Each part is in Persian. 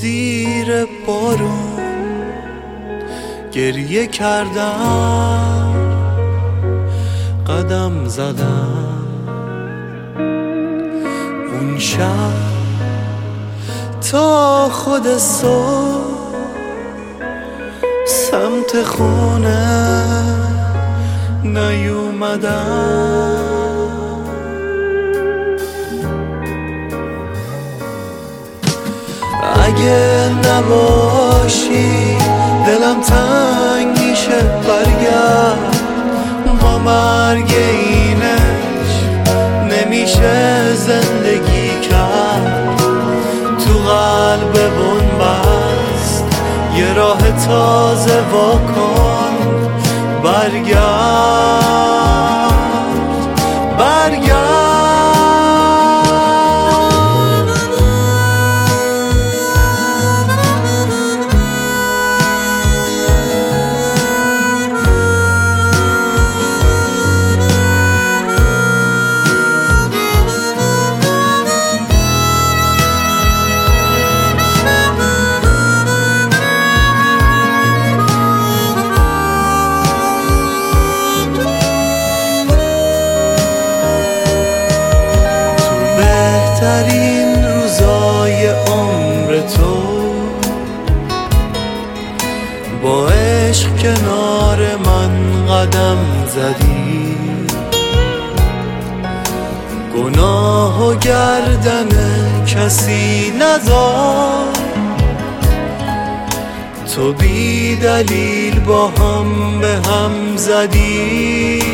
زیر بارون گریه کردم، قدم زدم. اون شب تا خود صبح سمت خونه نیومدم. اگه نباشی دلم تنگ میشه، برگرد. با مرگ اینش نمیشه زندگی کرد. تو قلب بنبست یه راه تازه وا کن، برگرد برگرد. بهترین روزای عمر تو با عشق کنار من قدم زدی. گناه و گردن کسی نذار، تو بی دلیل با هم به هم زدی.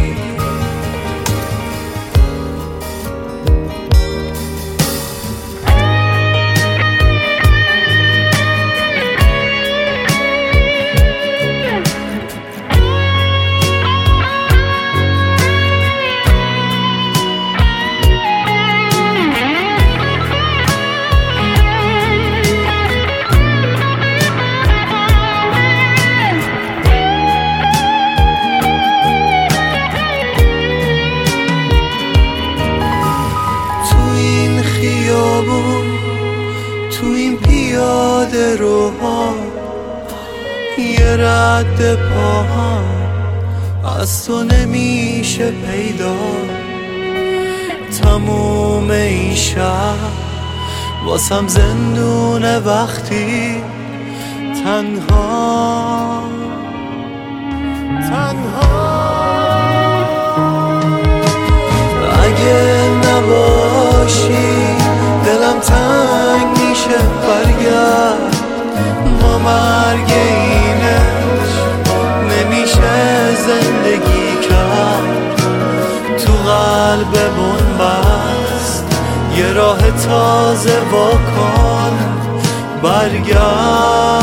تو این پیاده روها یه رد پاهم از تو نمیشه پیدا. تموم این شهر واسم زندونه وقتی تنها اگه نباشی دلم تنگ میشه، برگرد. با مرگ اینش نمیشه زندگی کرد. تو قلب بنبست یه راه تازه وا کن، برگرد